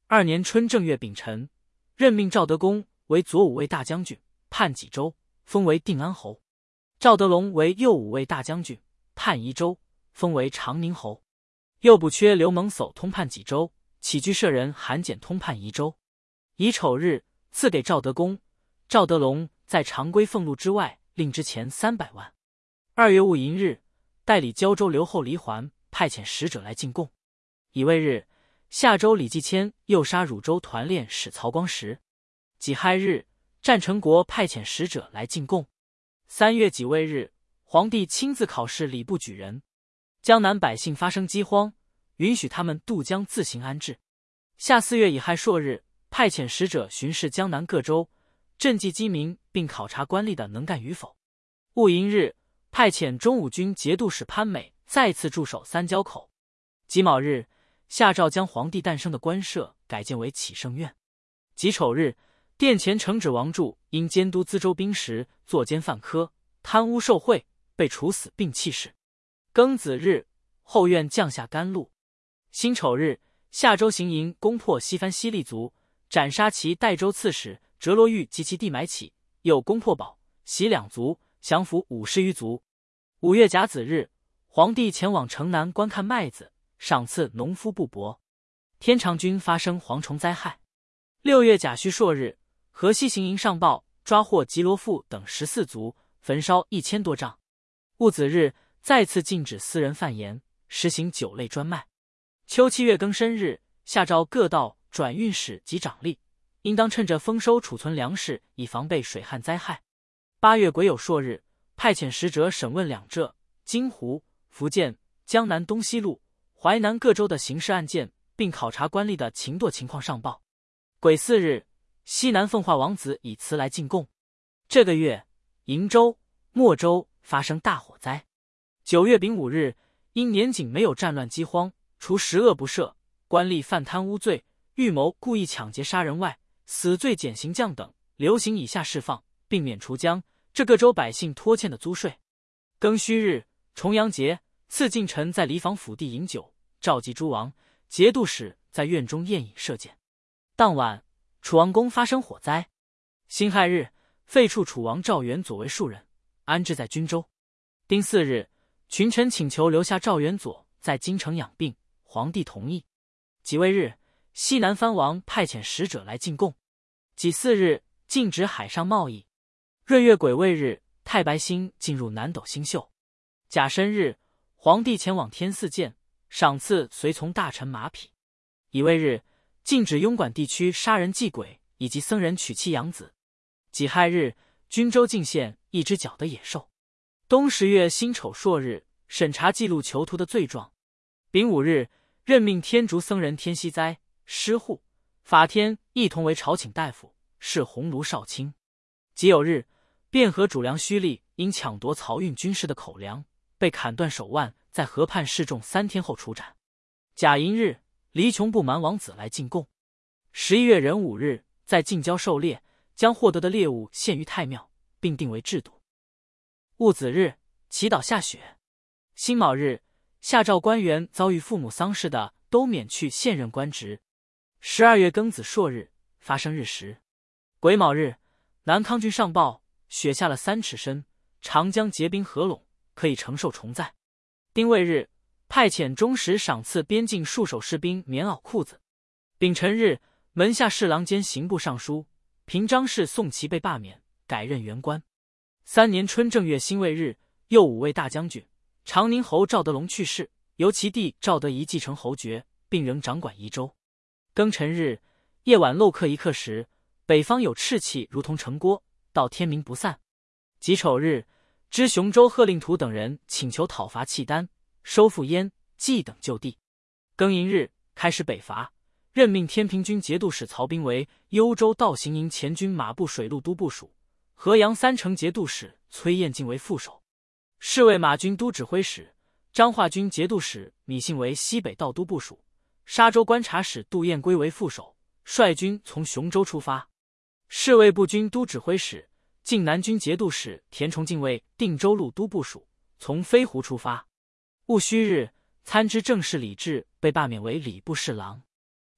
2年春正月丙辰，任命赵德公为左武卫大将军，判济州，封为定安侯；赵德龙为右武卫大将军，判宜州，封为长宁侯。右补缺刘蒙叟通判济州，起居舍人韩简通判宜州。乙丑日，赐给赵德公。赵德龙在常规俸禄之外，另支钱300万。2月戊寅日，代理胶州留后黎环派遣使者来进贡。乙未日，夏州李继迁诱杀汝州团练使曹光实。己亥日，战成国派遣使者来进贡。3月己未日，皇帝亲自考试礼部举人。江南百姓发生饥荒，允许他们渡江自行安置。夏4月乙亥朔日，派遣使者巡视江南各州，赈济饥民，并考察官吏的能干与否。戊寅日，派遣中武军节度使潘美再次驻守三交口。己卯日，下诏将皇帝诞生的官舍改建为启圣院。己丑日，殿前承旨王柱因监督资州兵时作奸犯科，贪污受贿，被处死并弃市。庚子日，后院降下甘露。辛丑日，夏州行营攻破西番西利族，斩杀其代州刺史折罗玉及其弟买起，又攻破保、袭两族，降服50余族。5月甲子日，皇帝前往城南观看麦子，赏赐农夫布帛。天长军发生蝗虫灾害。6月甲戌朔日，河西行营上报抓获吉罗富等14族，焚烧1000多丈。戊子日，再次禁止私人贩盐，实行酒类专卖。秋7月庚申日，下诏各道转运使及长吏，应当趁着丰收储存粮食，以防备水旱灾害。8月癸酉朔日，派遣使者审问两浙、金湖、福建、江南东西路、淮南各州的刑事案件，并考察官吏的勤惰情况上报。癸巳日，西南奉化王子以辞来进贡。这个月，瀛州、莫州发生大火灾。9月丙午日，因年景没有战乱饥荒，除10恶不赦，官吏犯贪污罪、预谋故意抢劫杀人外，死罪减刑降等，流刑以下释放，并免除疆这各州百姓拖欠的租税。庚戌日，重阳节，赐近臣在离坊府地饮酒，召集诸王节度使在院中宴饮射箭。当晚，楚王宫发生火灾。辛亥日，废黜楚王赵元佐为庶人，安置在军州。丁巳日，群臣请求留下赵元佐在京城养病，皇帝同意。己未日，西南藩王派遣使者来进贡。己巳日，禁止海上贸易。闰月癸未日，太白星进入南斗星宿。甲申日，皇帝前往天寺见，赏赐随从大臣马匹。乙未日，禁止庸管地区杀人祭鬼以及僧人娶妻养子。己亥日，均州进献一只脚的野兽。冬10月辛丑朔日，审查记录囚徒的罪状。丙午日，任命天竺僧人天锡哉、施护、法天一同为朝请大夫，是鸿胪少卿。己酉日，汴河主梁胥立因抢夺漕运军士的口粮，被砍断手腕，在河畔示众3天后处斩。甲寅日，黎琼不蛮王子来进贡。11月壬午日，在近郊狩猎，将获得的猎物献于太庙，并定为制度。戊子日，祈祷下雪。辛卯日，下诏官员遭遇父母丧事的都免去现任官职。12月庚子朔日，发生日食。癸卯日，南康郡上报雪下了3尺深，长江结冰合拢，可以承受虫灾。丁未日，派遣中使赏赐边境戍守士兵棉袄裤子。丙辰日，门下侍郎兼刑部尚书平章事宋琦被罢免，改任原官。3年春正月辛未日，右武卫大将军长宁侯赵德龙去世，由其弟赵德仪继承侯爵，并仍掌管宜州。庚辰日，夜晚漏刻一刻时，北方有赤气如同城郭，到天明不散。己丑日，知雄州贺令图等人请求讨伐契丹，收复燕、冀等旧地。庚寅日，开始北伐，任命天平军节度使曹彬为幽州道行营前军马步水陆都部署，河阳3城节度使崔彦进为副手，侍卫马军都指挥使张化军节度使米信为西北道都部署，沙州观察使杜彦归为副手，率军从雄州出发。侍卫部军都指挥使晋南军节度使田崇进为定州路都部署，从飞狐出发。戊戌日，参知政事李治被罢免为礼部侍郎。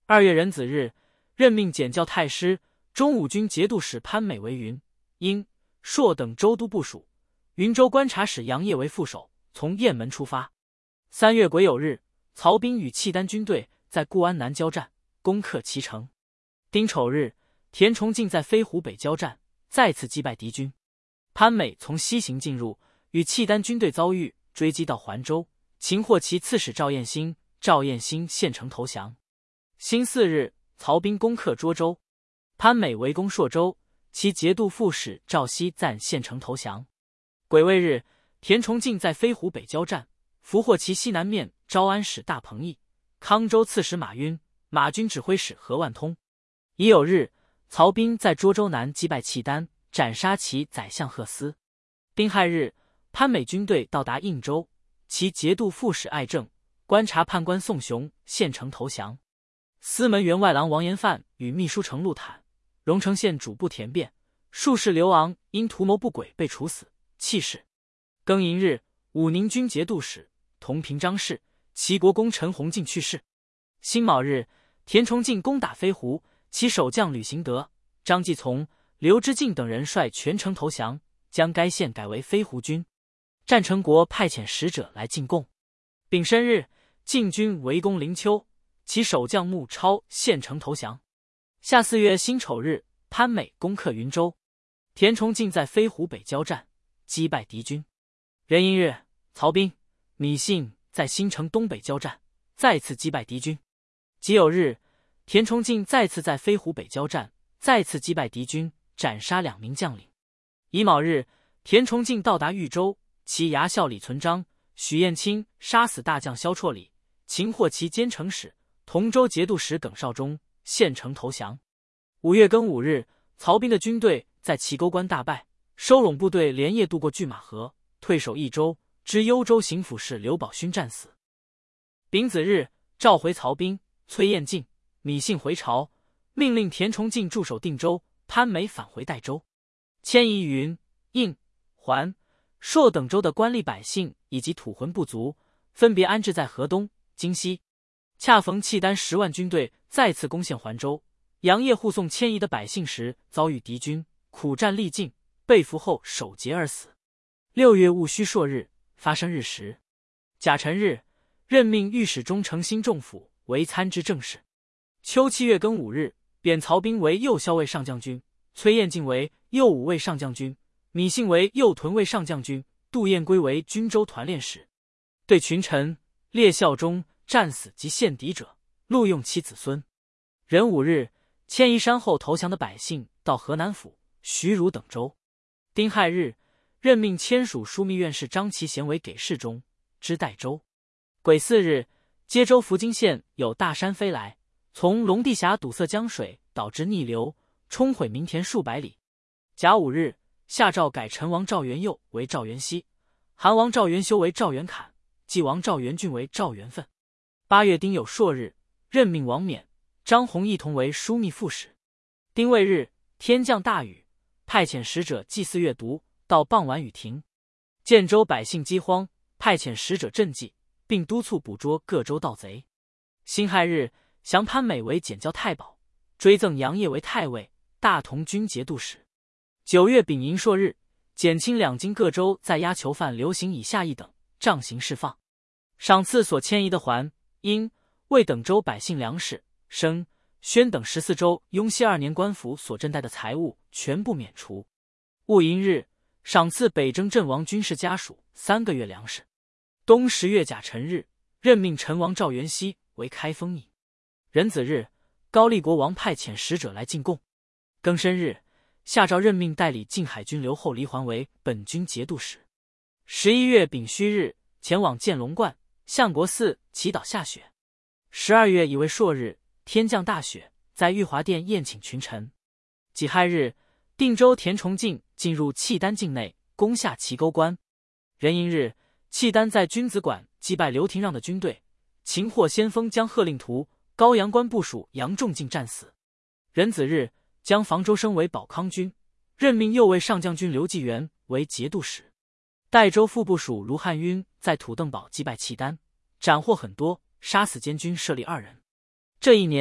2月壬子日，任命检校太师、中武军节度使潘美为云、英、朔等州督部署，云州观察使杨业为副手，从雁门出发。3月癸酉日，曹彬与契丹军队在固安南交战，攻克其城。丁丑日，田崇进在飞狐北交战，再次击败敌军。潘美从西行进入，与契丹军队遭遇，追击到环州，擒获其刺史赵彦兴，赵彦兴献城投降。辛巳日，曹彬攻克涿州，潘美围攻朔州，其节度副使赵熙赞献城投降。癸未日，田崇进在飞狐北交战，俘获其西南面招安使大彭义、康州刺史马晕、马军指挥使何万通。乙酉日，曹彬在涿州南击败契丹，斩杀其宰相贺思。丁亥日，潘美军队到达应州，其节度副使艾正、观察判官宋雄献城投降。司门员外郎王延范与秘书丞陆坦、荣城县主簿田辩、术士刘昂因图谋不轨被处死，弃市。庚寅日，武宁军节度使同平张氏、齐国公陈弘进去世。辛卯日，田崇进攻打飞狐，其守将吕行德、张继从、刘知敬等人率全城投降，将该县改为飞狐军。战成国派遣使者来进贡。丙申日，晋军围攻灵丘，其守将穆超献城投降。夏4月辛丑日，潘美攻克云州，田崇进在飞狐北交战，击败敌军。壬寅日，曹彬、米信在新城东北交战，再次击败敌军。己酉日，田崇进再次在飞狐北交战，再次击败敌军，斩杀2名将领。乙卯日，田崇进到达豫州，其牙校李存璋、许彦卿杀死大将萧绰里，擒获其监城使、同州节度使耿绍忠，献城投降。5月庚午日，曹彬的军队在齐沟关大败，收拢部队连夜渡过拒马河，退守益州，知幽州行府事刘宝勋战死。丙子日，召回曹彬、崔彦进、米信回朝，命令田崇进驻守定州，潘美返回代州。迁移云、应、环、朔等州的官吏百姓以及土浑部族，分别安置在河东、荆西。恰逢契丹10万军队再次攻陷环州，杨业护送迁移的百姓时，遭遇敌军，苦战力尽，被俘后守节而死。6月戊戌朔日，发生日食。甲辰日，任命御史中丞新仲甫为参知政事。秋7月庚午日，贬曹彬为右骁卫上将军，崔彦进为右武卫上将军，米信为右屯卫上将军，杜彦圭为军州团练使。对群臣、列效忠、战死及献敌者，录用其子孙。壬午日，迁移山后投降的百姓到河南府、徐汝等州。丁亥日，任命签署枢密院事张其贤为给事中，知代州。癸巳日，接州福津县有大山飞来，从龙地峡堵塞江水，导致逆流，冲毁民田数百里。甲午日，下诏改陈王赵元佑为赵元熙，韩王赵元修为赵元侃，纪王赵元俊为赵元奋。8月丁酉朔日，任命王冕、张弘一同为枢密副使。丁未日，天降大雨，派遣使者祭祀阅读，到傍晚雨停。建州百姓饥荒，派遣使者赈济，并督促捕捉各州盗贼。辛亥日，降潘美为检校太保，追赠杨业为太尉、大同军节度使。9月丙寅朔日，减轻两京各州在押囚犯刘行以下一等，杖刑释放。赏赐所迁移的环、殷、魏等州百姓粮食、生、宣等14州雍熙2年官府所赈贷的财物全部免除。戊寅日，赏赐北征阵亡军士家属3个月粮食。冬10月甲辰日，任命陈王赵元熙为开封尹。壬子日，高丽国王派遣使者来进贡。庚申日，下诏任命代理晋海军留后黎环为本军节度使。11月丙戌日，前往建龙观、相国寺祈祷下雪。12月乙未朔日，天降大雪，在玉华殿宴请群臣。己亥日，定州田崇进进入契丹境内，攻下齐沟关。壬寅日，契丹在君子馆击败刘廷让的军队，擒获先锋将贺令图、高阳关部署杨仲敬战死。壬子日，将房州升为保康军，任命右卫上将军刘继元为节度使。代州副部署卢汉晕在土邓堡击败契丹，斩获很多，杀死监军舍利2人。这一年，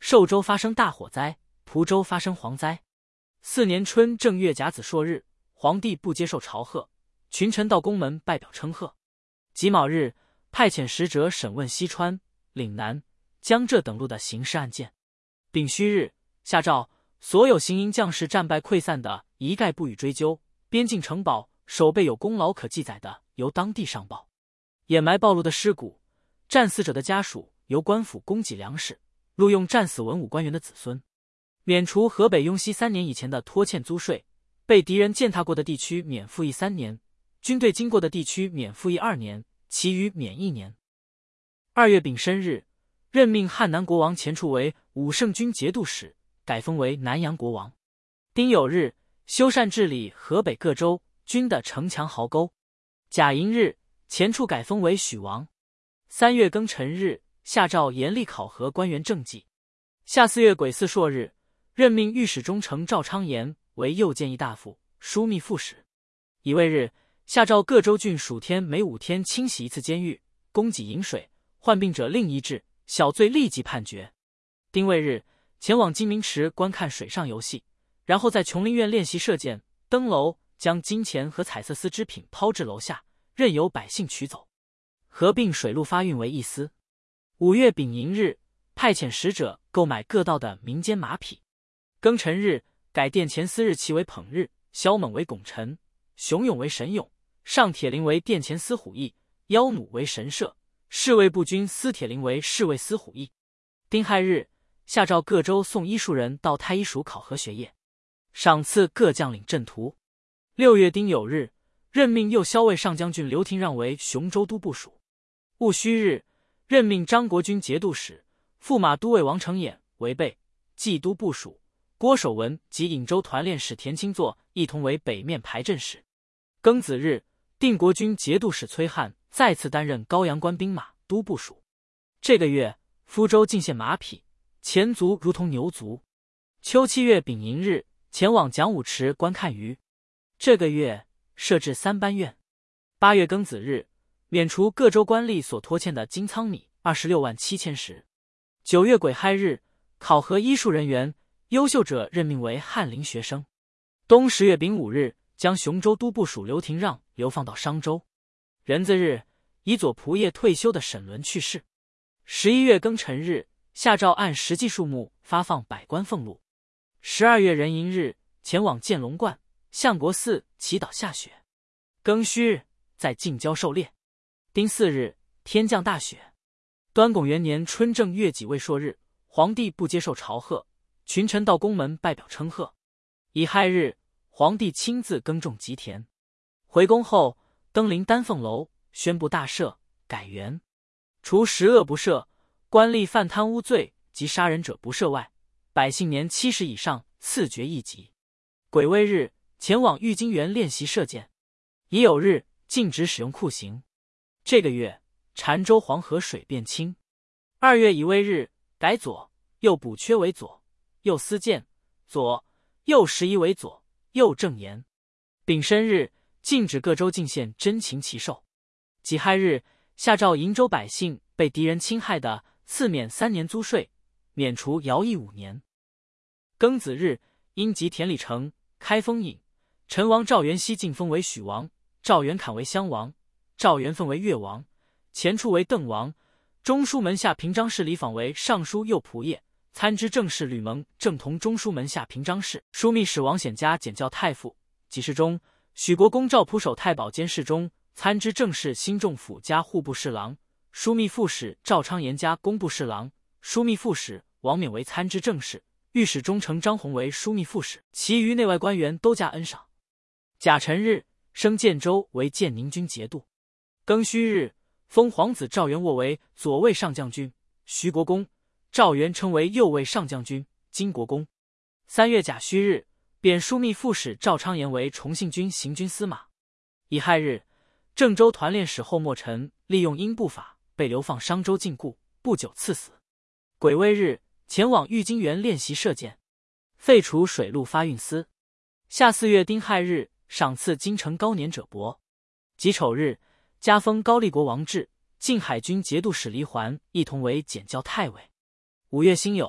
寿州发生大火灾，蒲州发生蝗灾。4年春正月甲子朔日，皇帝不接受朝贺，群臣到宫门拜表称贺。己卯日，派遣使者审问西川、岭南、江浙等路的刑事案件。丙戌日，下诏所有行营将士战败溃散的，一概不予追究；边境城堡守备有功劳可记载的，由当地上报；掩埋暴露的尸骨、战死者的家属，由官府供给粮食，录用战死文武官员的子孙。免除河北雍熙3年以前的拖欠租税，被敌人践踏过的地区免赋役3年，军队经过的地区免赋役2年，其余免1年。2月丙申日，任命汉南国王钱俶为武圣军节度使，改封为南阳国王。丁酉日，修缮治理河北各州军的城墙壕沟。甲寅日，钱俶改封为许王。3月庚辰日，下诏严厉考核官员政绩。夏4月癸巳朔日，任命御史中丞赵昌言为右谏议大夫、枢密副使。乙未日，下诏各州郡属天每5天清洗1次监狱，供给饮水，患病者另医治，小罪立即判决。丁未日，前往金明池观看水上游戏，然后在琼林苑练习射箭，登楼将金钱和彩色丝织品抛至楼下，任由百姓取走，合并水陆发运为一司。5月丙寅日，派遣使者购买各道的民间马匹。庚辰日，改殿前司日期为捧日，萧猛为拱辰，熊勇为神勇，上铁林为殿前司虎翼，妖弩为神射，侍卫部军司铁林为侍卫司虎翼。丁亥日，下诏各州送医术人到太医署考核学业，赏赐各将领阵图。6月丁酉日，任命右骁卫上将军刘廷让为雄州都部署。戊戌日，任命张国军节度使、驸马都尉王承衍为备、冀都部署，郭守文及颍州团练使田钦作一同为北面排阵使。庚子日，定国军节度使崔汉再次担任高阳关兵马都部署。这个月，福州进献马匹，钱足如同牛足。秋7月丙寅日，前往讲武池观看鱼。这个月，设置3班院。8月庚子日，免除各州官吏所拖欠的金仓米26万7千石。9月癸亥日，考核医术人员，优秀者任命为翰林学生。冬10月丙午日，将雄州都部署刘廷让流放到商州。壬子日，以左仆射退休的沈伦去世。11月庚辰日，下诏按实际数目发放百官俸禄。12月壬寅日，前往建龙观、相国寺祈祷下雪。庚戌日，在近郊狩猎。丁巳日，天降大雪。端拱元年春正月己未朔日，皇帝不接受朝贺，群臣到宫门拜表称贺。乙亥日，皇帝亲自耕种吉田。回宫后，登临丹凤楼，宣布大赦，改元。除10恶不赦、官吏犯贪污罪及杀人者不赦外，百姓年70以上赐爵一级。癸未日，前往玉京园练习射箭。乙酉日，禁止使用酷刑。这个月，澶州黄河水变清。2月乙未日，改左右补缺为左右司谏，左右11为左右正言。丙申日，禁止各州进献真禽奇兽。己亥日，下诏瀛州百姓被敌人侵害的，赐免3年租税，免除徭役5年。庚子日，因及田里城、开封尹，陈王赵元熙晋封为许王，赵元侃为襄王，赵元奋为越王，钱俶为邓王。中书门下平章事李昉为尚书右仆射，参知政事吕蒙正同中书门下平章事，枢密使王显嘉检校太傅。给事中，许国公赵普守太保监事中，参知政事新仲府加户部侍郎，枢密副使赵昌言加工部侍郎，枢密副使王冕为参知政事，御史中丞张宏为枢密副使，其余内外官员都加恩赏。甲辰日，升建州为建宁军节度。庚戌日，封皇子赵元渥为左卫上将军、徐国公，赵元称为右卫上将军、金国公。3月甲戌日，贬枢密副使赵昌言为崇信军行军司马。乙亥日，郑州团练使后莫臣利用英布法，被流放商州禁锢，不久赐死。癸未日，前往玉京园练习射箭。废除水陆发运司。夏4月丁亥日，赏赐京城高年者帛。己丑日，加封高丽国王志、晋海军节度使黎环一同为检校太尉。5月辛酉，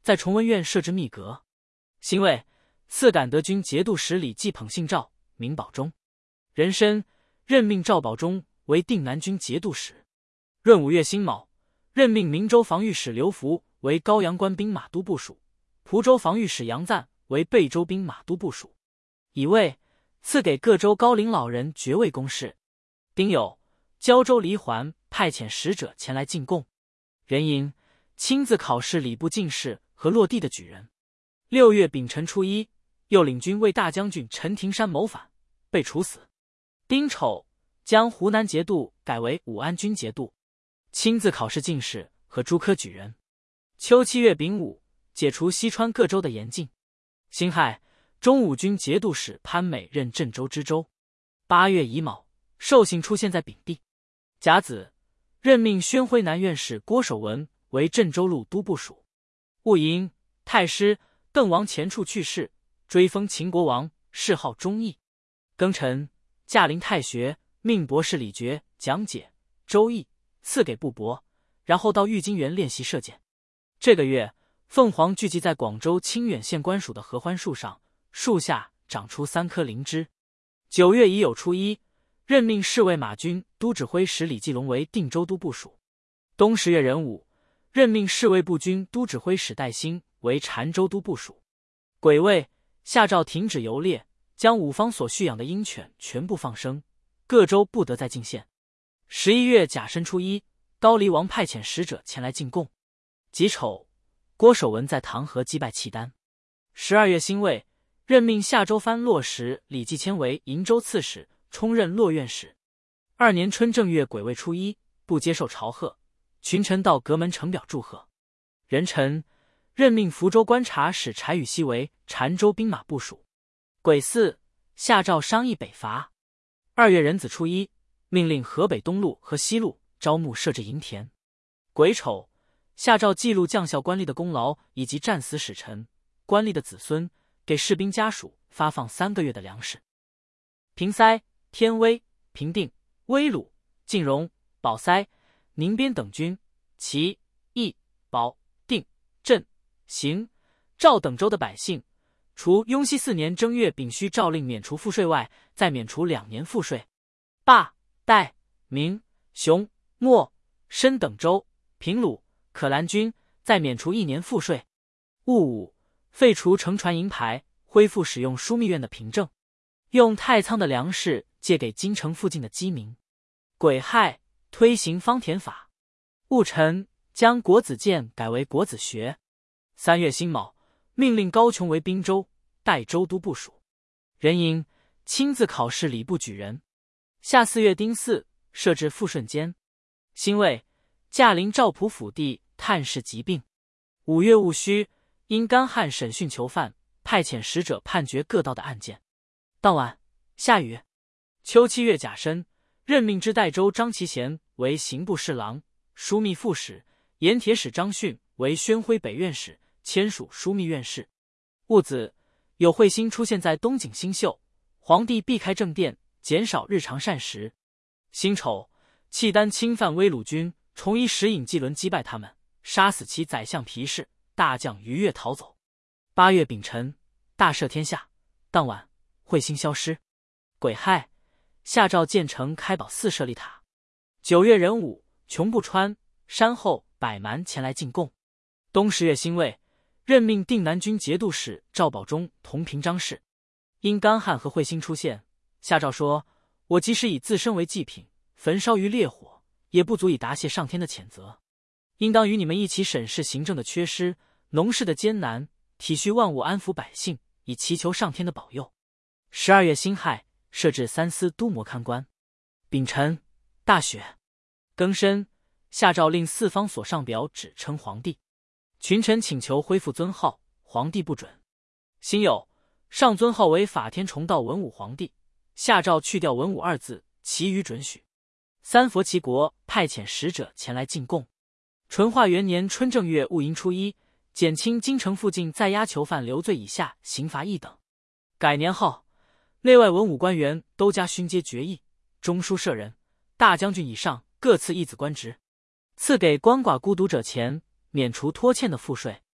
在崇文院设置密阁。辛未，赐感德军节度使李继捧信诏，名保中。壬申，任命赵保中为定南军节度使。闰5月辛卯，任命明州防御使刘福为高阳关兵马都部署，蒲州防御使杨赞为贝州兵马都部署。乙未，赐给各州高龄老人爵位公事。丁酉，胶州黎环派遣使者前来进贡。壬寅，亲自考试礼部进士和落地的举人。6月丙辰初一，右领军卫大将军陈廷山谋反，被处死。丁丑，将湖南节度改为武安军节度，亲自考试进士和诸科举人。秋7月丙午，解除西川各州的严禁。辛亥，中武军节度使潘美任镇州知州。8月乙卯，寿星出现在丙地。甲子，任命宣徽南院使郭守文为镇州路都部署。戊寅，太师邓王前处去世，追封秦国王，谥号忠义。庚辰，驾临太学，命博士李傕讲解《周易》，赐给布帛，然后到玉京园练习射箭。这个月，凤凰聚集在广州清远县官署的合欢树上，树下长出3棵灵芝。9月乙酉初一，任命侍卫马军都指挥使李继龙为定州都部署。冬10月壬午，任命侍卫步军都指挥使戴兴为澶州都部署。癸未，下诏停止游猎，将武方所蓄养的鹰犬全部放生，各州不得再进献。11月甲申初一，高黎王派遣使者前来进贡。己丑，郭守文在唐河击败契丹。12月辛未，任命夏州藩落实李继迁为瀛州刺史，充任洛院使。2年春正月癸未初一，不接受朝贺，群臣到阁门呈表祝贺。壬辰，任命福州观察使柴宇熙为澶州兵马部署。癸巳，下诏商议北伐。2月壬子初一，命令河北东路和西路招募设置营田。癸丑，下诏记录将校官吏的功劳以及战死使臣、官吏的子孙，给士兵家属发放3个月的粮食。平塞、天威、平定、威鲁、晋荣、保塞、宁边等军，齐、益、保、定、镇、邢、赵等州的百姓，除雍熙4年正月丙戌诏令免除赋税外，再免除2年赋税。霸、代、明、雄、莫、申等州、平鲁、可兰军，再免除1年赋税。戊午，废除乘船银牌，恢复使用枢密院的凭证，用太仓的粮食借给京城附近的饥民。癸亥，推行方田法。戊辰，将国子监改为国子学。3月辛卯，命令高琼为滨州、代州都部署。壬寅，亲自考试礼部举人。夏4月丁巳，设置富顺监。辛未，驾临赵普府地探视疾病。5月戊戌，因干旱审讯囚犯，派遣使者判决各道的案件。当晚下雨。秋7月甲申，任命知代州张其贤为刑部侍郎、枢密副使，盐铁使张训为宣徽北院使，签署枢密院事。戊子，有彗星出现在东景星宿，皇帝避开正殿，减少日常膳食。辛丑，契丹侵犯威鲁军，重以石引纪轮击败他们，杀死其宰相皮氏，大将于越逃走。8月丙辰，大赦天下。当晚彗星消失。癸亥，下诏建成开宝寺舍利塔。9月壬午，穷不川、山后、百蛮前来进贡。冬10月辛未，任命定南军节度使赵保忠同平章事。因干旱和彗星出现，下诏说：我即使以自身为祭品，焚烧于烈火，也不足以答谢上天的谴责。应当与你们一起审视行政的缺失，农事的艰难，体恤万物，安抚百姓，以祈求上天的保佑。12月辛亥，设置3司都摩看官。丙辰，大雪。庚申，下诏令四方所上表只称皇帝。群臣请求恢复尊号，皇帝不准。辛酉，上尊号为法天重道文武皇帝，下诏去掉文武2字，其余准许。三佛齐国派遣使者前来进贡。淳化元年春正月戊寅初一，减轻京城附近在押囚犯留罪以下刑罚1等。改年号，内外文武官员都加勋阶爵邑，中书舍人、大将军以上各赐1子官职。赐给鳏寡孤独者钱，免除拖欠的赋税。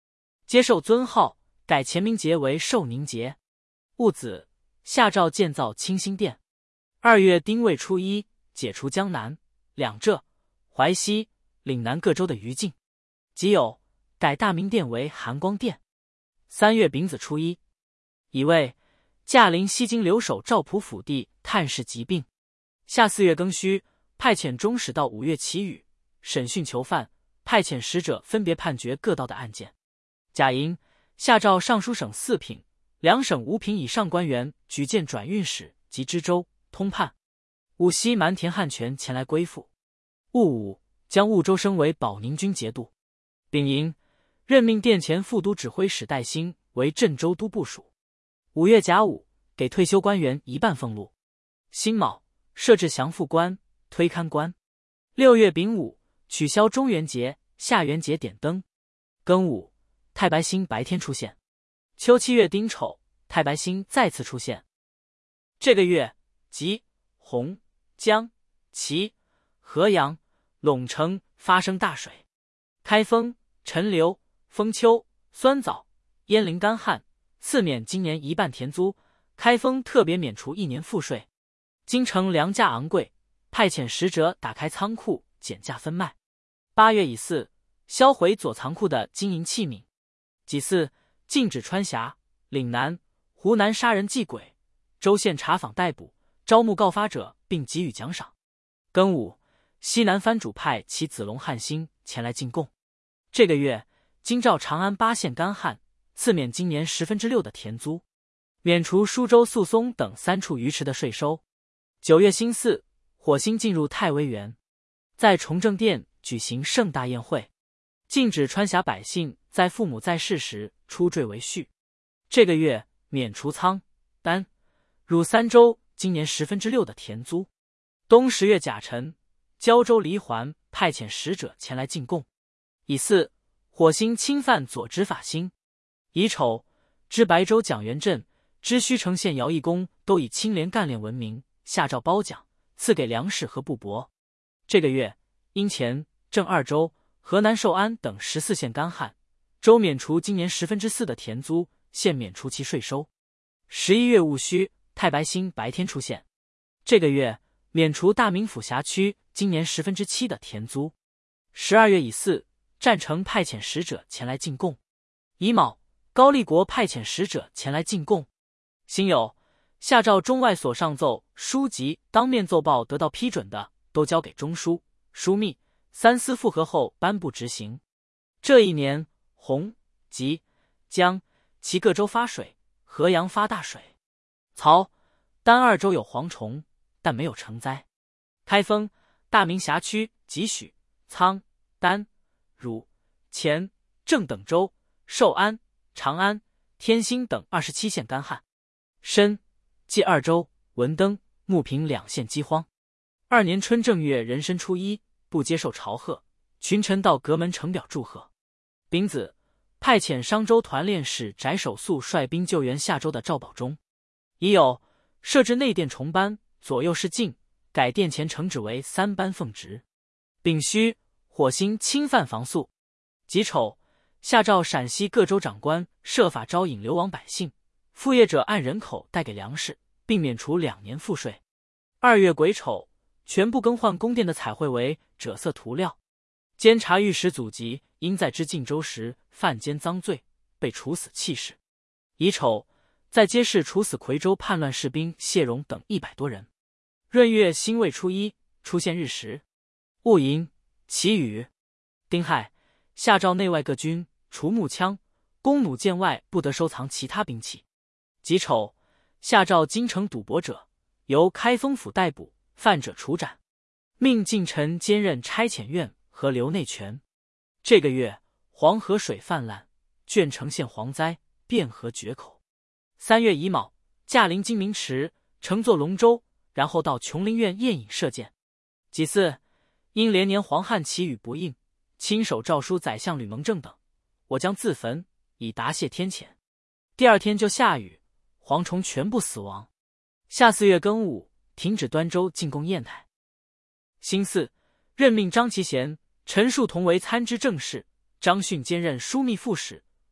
接受尊号，改前名节为寿宁节。戊子，下诏建造清心殿。2月丁未初一，解除江南、两浙、淮西、岭南各州的余禁。己酉，改大明殿为含光殿。3月丙子初一，乙未，驾临西京留守赵普府地探视疾病。下4月庚戌，派遣中使到5月祈雨，审讯囚犯，派遣使者分别判决各道的案件。甲寅，下诏尚书省4品、2省5品以上官员举荐转运使及知州、通判。戊戌，蛮田汉权前来归附。戊午，将婺州升为保宁军节度。丙寅，任命殿前副都指挥使戴兴为镇州都部署。5月甲午，给退休官员1半俸禄。辛卯，设置降复官、推勘官。6月丙午，取消中元节、下元节点灯。庚午，太白星白天出现。秋7月丁丑，太白星再次出现。这个月，吉、洪、江、齐、河阳、陇城发生大水，开封、陈留、封丘、酸枣、鄢陵干旱，赐免今年1半田租。开封特别免除1年赋税。京城粮价昂贵，派遣使者打开仓库减价分卖。8月乙巳，销毁左仓库的金银器皿。己巳，禁止川峡、岭南、湖南杀人祭鬼，州县查访逮捕，招募告发者，并给予奖赏。庚午，西南藩主派其子龙汉兴前来进贡。这个月，京兆长安8县干旱，赐免今年6%的田租，免除舒州、宿松等3处鱼池的税收。9月辛巳，火星进入太微垣，在崇政殿举行盛大宴会，禁止川峡百姓在父母在世时出赘为婿。这个月免除仓、丹、汝3州今年6%的田租。冬10月甲辰，胶州黎环派遣使者前来进贡。乙巳，火星侵犯左执法星。乙丑，知白州蒋元镇、知虚城县姚义公都以清廉干练闻名，下诏褒奖，赐给粮食和布帛。这个月，因前、正2州、河南寿安等14县干旱，州免除今年4%的田租，县免除其税收。11月戊戌，太白星白天出现。这个月，免除大名府辖区今年7%的田租。12月乙巳，战城派遣使者前来进贡。乙卯，高丽国派遣使者前来进贡。辛酉，下诏中外所上奏书籍当面奏报得到批准的，都交给中书、枢密、三司复核后颁布执行。这一年，洪、吉、江、齐各州发水，河阳发大水。曹、丹2州有蝗虫，但没有成灾。开封、大名辖区及许、沧、丹、汝、乾、郑等州、寿安、长安、天兴等27县干旱。申、冀2州、文登、牟平2县饥荒。2年春正月壬申初一，不接受朝贺，群臣到阁门呈表祝贺。丙子，派遣商州团练使翟守素率兵救援下州的赵保忠。乙酉，设置内殿重班，左右是禁，改殿前承旨为3班奉职。丙戌，火星侵犯防宿。己丑，下诏陕西各州长官设法招引流亡百姓，复业者按人口带给粮食，并免除2年赋税。2月癸丑，全部更换宫殿的彩绘为赭色涂料。监察御史祖籍因在知晋州时犯奸赃罪，被处死弃市。乙丑，在街市处死夔州叛乱士兵谢荣等100多人。闰月辛未初一，出现日食。戊寅，祈雨。丁亥，下诏内外各军除木枪、弓弩箭外不得收藏其他兵器。己丑，下诏京城赌博者由开封府逮捕，犯者处斩，命近臣兼任差遣院和留内权。这个月，黄河水泛滥，鄄城县蝗灾，汴河决口。3月乙卯，驾临金明池，乘坐龙舟，然后到琼林苑宴饮射箭。己巳，因连年黄旱祈雨不应，亲手诏书宰相吕蒙正等，我将自焚，以答谢天谴。第2天就下雨，蝗虫全部死亡。下4月庚午，停止端州进贡砚台。辛巳，任命张其贤、陈树同为参知政事，张训兼任枢密副使，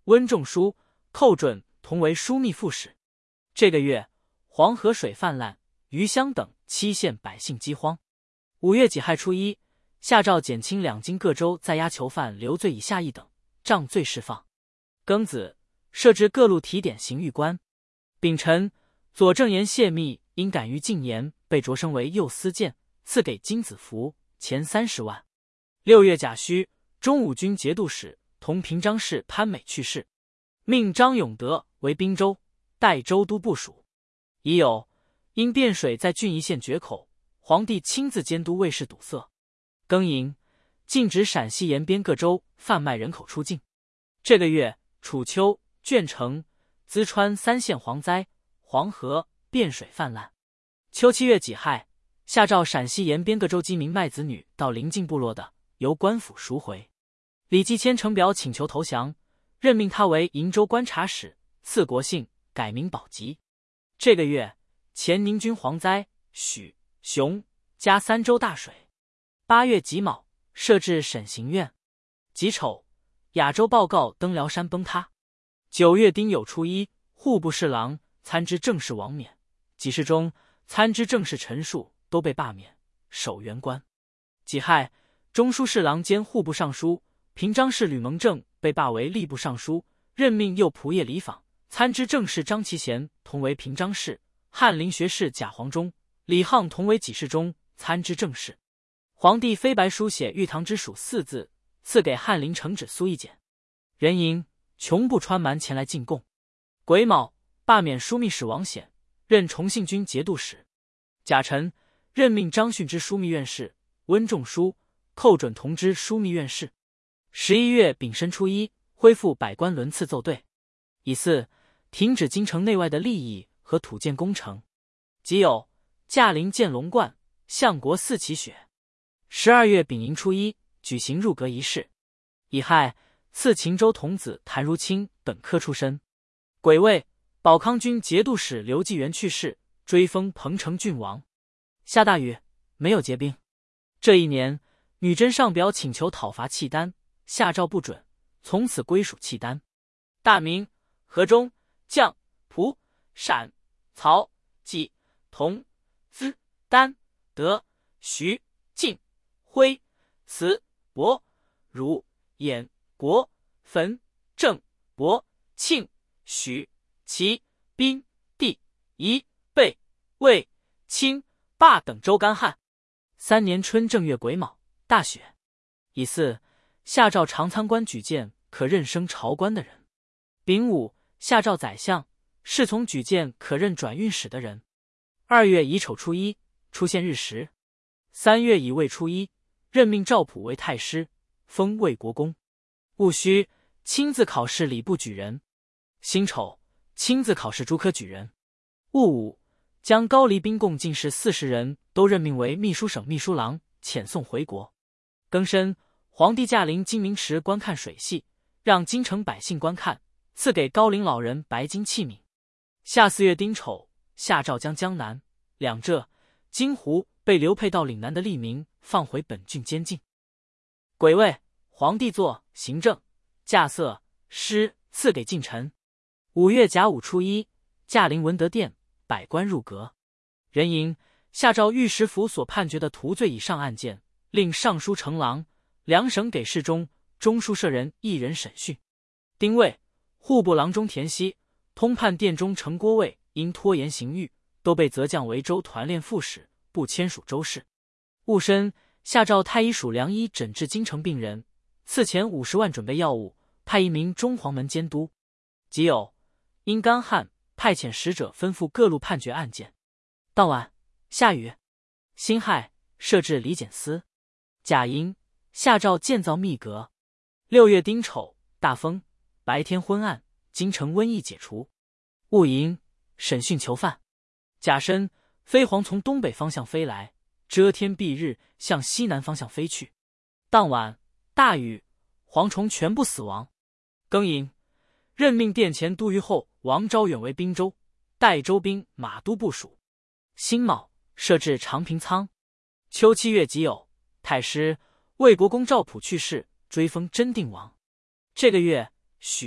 温仲舒、寇准同为枢密副使。这个月，黄河水泛滥，余乡等7县百姓饥荒。5月己亥初一，下诏减轻两京各州在押囚犯留罪以下一等，杖罪释放。庚子，设置各路提点刑狱官。丙辰，左正言泄密因敢于进言，被擢升为右司谏，赐给金子服，钱30万。6月甲戌，中武军节度使同平章事潘美去世，命张永德为滨州、代州都部署。已有，因汴水在郡一县决口，皇帝亲自监督卫士堵塞。庚寅，禁止陕西沿边各州贩卖人口出境。这个月，楚丘、鄄城、淄川3县蝗灾，黄河、汴水泛滥。秋7月己亥，下诏陕西沿边各州饥民卖子女到邻近部落的，由官府赎回。李继迁呈表请求投降，任命他为瀛州观察使，赐国姓，改名宝吉。这个月，前宁军蝗灾，许、雄、嘉3州大水。8月己卯，设置审刑院。己丑，亚洲报告登辽山崩塌。9月丁酉初一，户部侍郎、参知政事王冕，己事中参知政事陈述都被罢免，守原官。己亥，中书侍郎兼户部尚书、平章事吕蒙正被罢为吏部尚书，任命右仆射李访、参知政事张其贤同为平章事，翰林学士贾黄忠、李沆同为给事中，参知政事。皇帝飞白书写玉堂之属4字，赐给翰林承旨苏一简。壬寅，穷不穿蛮前来进贡。癸卯，罢免枢密使王显，任崇信军节度使。甲辰，任命张训之枢密院事，温仲舒、寇准同知枢密院事。11月丙申初一，恢复百官轮次奏对。乙巳，停止京城内外的利益和土建工程。己酉，驾临建龙观，相国祀祈雪。12月丙寅初一，举行入阁仪式。乙亥，赐秦州童子谭如清等科出身。癸未，保康军节度使刘继元去世，追封彭城郡王。下大雨，没有结冰。这一年，女真上表请求讨伐契丹，下诏不准，从此归属契丹。大明、河中、绛、蒲、陕、曹、济、同、资、丹、德、徐、晋、徽、慈、亳、汝、兖、国、汾、郑、亳、庆、许、齐、宾、地、夷、贝、魏、清、霸等州干旱。3年春正月癸卯，大雪。乙巳，下诏常参官举荐可任升朝官的人。丙午，下诏宰相、侍从举荐可任转运使的人。2月乙丑初一，出现日食。3月乙未初一，任命赵普为太师，封魏国公。戊戌，亲自考试礼部举人。辛丑，亲自考试诸科举人。戊午，将高丽宾贡进士40人都任命为秘书省秘书郎，遣送回国。庚申，皇帝驾临金明池观看水系，让京城百姓观看，赐给高龄老人白金器皿。夏4月丁丑，下诏将江南、两浙、金湖被流配到岭南的吏民放回本郡监禁。癸未，皇帝作行政、驾色、诗赐给近臣。5月甲午初一，驾临文德殿，百官入阁。壬寅，下诏御史府所判决的徒罪以上案件，令尚书丞郎、两省给事中、中书舍人1人审讯。丁未，户部郎中田熙、通判殿中丞郭卫因拖延刑狱，都被责降为州团练副使，不签署州事。戊申，下诏太医署良医诊治京城病人，赐钱50万准备药物，派1名中黄门监督。己酉，因干旱，派遣使者吩咐各路判决案件。当晚下雨。辛亥，设置理检司。甲寅，下诏建造密阁。6月丁丑，大风，白天昏暗，京城瘟疫解除。戊寅，审讯囚犯。甲申，飞蝗从东北方向飞来，遮天蔽日，向西南方向飞去。当晚大雨，蝗虫全部死亡。庚寅，任命殿前都虞候王昭远为滨州、代州兵马都部署。辛卯，设置长平仓。秋7月己酉，太师、魏国公赵普去世，追封真定王。这个月，许、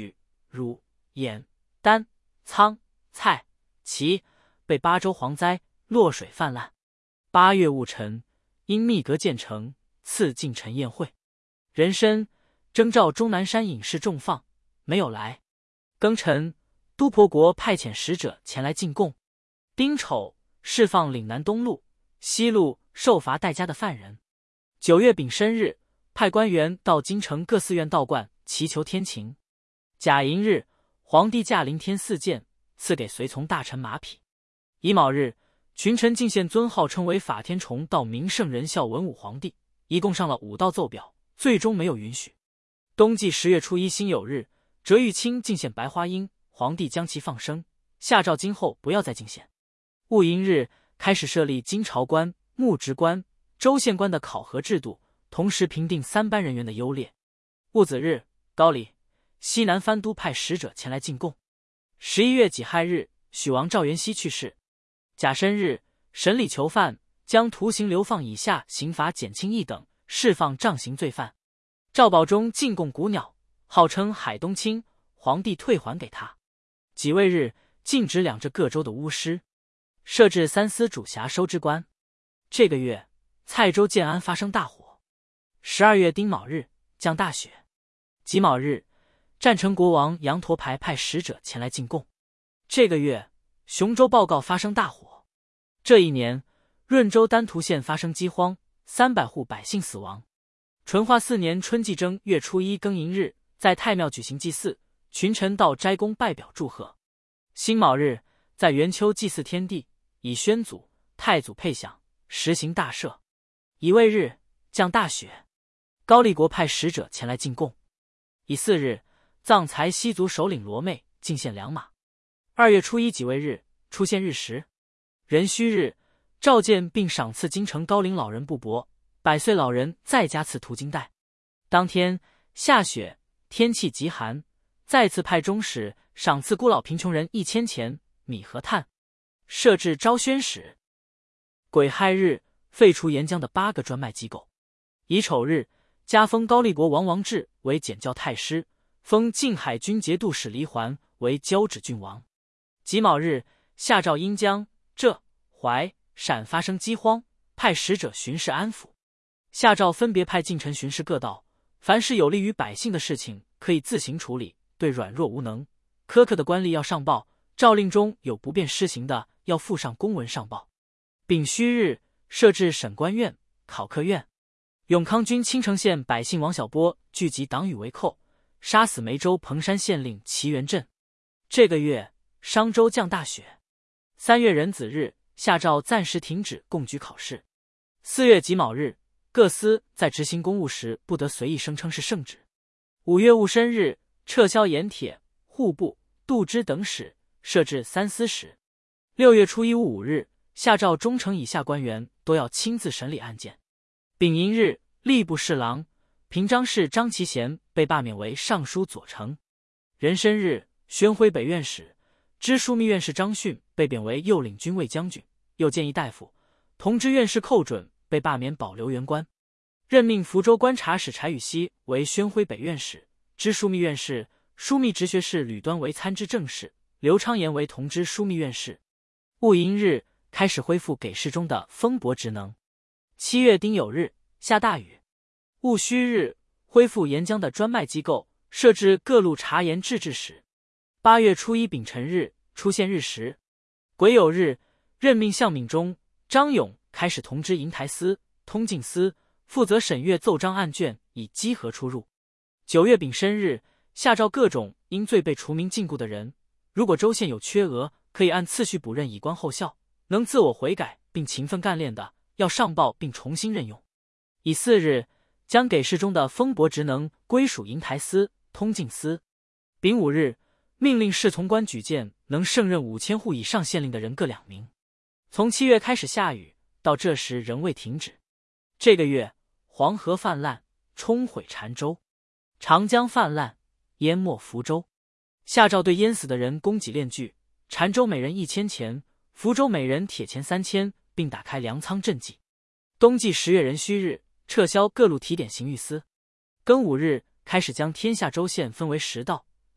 汝、兖、丹、苍、蔡、齐被八州蝗灾，落水泛滥。8月戊辰，因密阁建成，赐进臣宴会。壬申，征召终南山隐士重放，没有来。庚辰，都婆国派遣使者前来进贡。丁丑，释放岭南东路、西路受罚待加的犯人。9月丙申日，派官员到京城各寺院道观祈求天晴。甲寅日，皇帝驾临天4箭，赐给随从大臣马匹。乙卯日，群臣进献尊号称为法天崇到明圣仁孝文武皇帝，一共上了5道奏表，最终没有允许。冬季10月初1辛酉日，折玉卿进献白花缨，皇帝将其放生，下诏今后不要再进献。戊寅日，开始设立京朝官、牧职官、州县官的考核制度，同时评定3班人员的优劣。戊子日，高丽、西南藩都派使者前来进贡。11月己亥日，许王赵元熙去世。甲申日，审理囚犯，将徒刑流放以下刑罚减轻1等，释放杖刑罪犯。赵保忠进贡古鸟，号称海东青，皇帝退还给他。己未日，禁止2浙各州的巫师，设置3司主辖收支官。这个月，蔡州建安发生大火。12月丁卯日，降大雪。己卯日，战成国王杨陀牌派使者前来进贡。这个月，雄州报告发生大火。这一年，润州丹徒县发生饥荒，300户百姓死亡。淳化4年春季正月初1庚寅日，在太庙举行祭祀，群臣到斋宫拜表祝贺。辛卯日，在元丘祭祀天地，以宣祖、太祖配享，实行大赦。乙未日，降大雪。高丽国派使者前来进贡。乙巳日，藏才西族首领罗妹进献良马。2月初1己未日，出现日食。壬戌日，召见并赏赐京城高龄老人布帛，100岁老人再加赐涂金带。当天下雪，天气极寒，再次派中使赏赐孤老贫穷人1000钱米和炭，设置昭宣使。癸亥日，废除沿江的8个专卖机构。乙丑日，加封高丽国王王志为检校太师，封晋海军节度使黎环为交趾郡王。己卯日，下诏因江、浙、淮、陕发生饥荒，派使者巡视安抚。下诏分别派近臣巡视各道，凡是有利于百姓的事情可以自行处理，对软弱无能、苛刻的官吏要上报，诏令中有不便施行的，要附上公文上报。丙戌日，设置审官院、考科院。永康军青城县百姓王小波聚集党羽为寇，杀死梅州彭山县令齐元振。这个月，商州降大雪。3月壬子日，下诏暂时停止贡举考试。4月己卯日，各司在执行公务时不得随意声称是圣旨。5月戊申日，撤销盐铁、户部、度支等使，设置3司使。6月初1戊午日，下诏中丞以下官员都要亲自审理案件。丙寅日，吏部侍郎、平章事张其贤被罢免为尚书左丞。壬申日，宣徽北院使、知枢密院事张训被贬为右领军卫将军，又建议大夫、同知院士寇准被罢免保留原官。任命福州观察使柴宇熙为宣徽北院使、知枢密院事、枢密直学士吕端为参知政事，刘昌言为同知枢密院事。戊寅日，开始恢复给事中的封帛职能。7月丁酉日，下大雨。戊戌日，恢复沿江的专卖机构，设置各路察盐制置使。8月初1丙辰日，出现日食。癸酉日，任命向敏中、张勇开始同知银台司、通禁司，负责审阅奏章案卷，以稽核出入。9月丙申日，下诏各种因罪被除名禁锢的人，如果州县有缺额，可以按次序补任以观后效，能自我悔改并勤奋干练的，要上报并重新任用。乙巳日，将给事中的封帛职能归属银台司、通禁司。丙午日，命令侍从官举荐能胜任5000户以上县令的人各2名。从7月开始下雨，到这时仍未停止。这个月，黄河泛滥，冲毁澶州；长江泛滥，淹没福州。下诏对淹死的人供给链锯，澶州每人1000钱，福州每人铁钱3000，并打开粮仓赈济。冬季10月壬戌日，撤销各路提点刑狱司。庚午日，开始将天下州县分为10道，